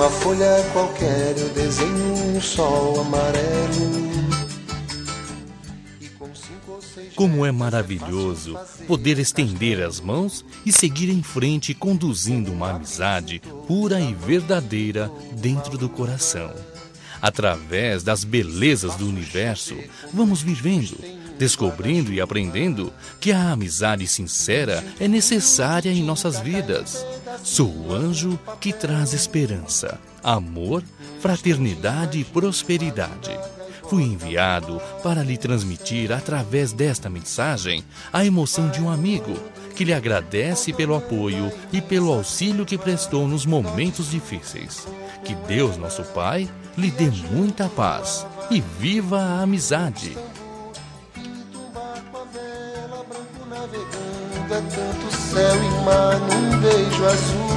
Numa folha qualquer eu desenho um sol amarelo. Como é maravilhoso poder estender as mãos e seguir em frente conduzindo uma amizade pura e verdadeira dentro do coração. Através das belezas do universo, vamos vivendo, descobrindo e aprendendo que a amizade sincera é necessária em nossas vidas. Sou o anjo que traz esperança, amor, fraternidade e prosperidade. Fui enviado para lhe transmitir, através desta mensagem, a emoção de um amigo que lhe agradece pelo apoio e pelo auxílio que prestou nos momentos difíceis. Que Deus, nosso Pai, lhe dê muita paz e viva a amizade. É tanto céu e mar num beijo azul.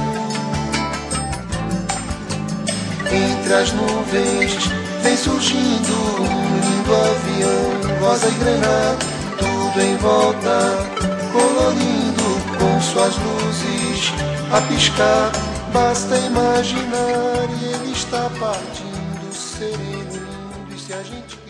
Entre as nuvens vem surgindo um lindo avião, rosa e granada, tudo em volta, colorindo com suas luzes a piscar. Basta imaginar e ele está partindo sereno, lindo. E se a gente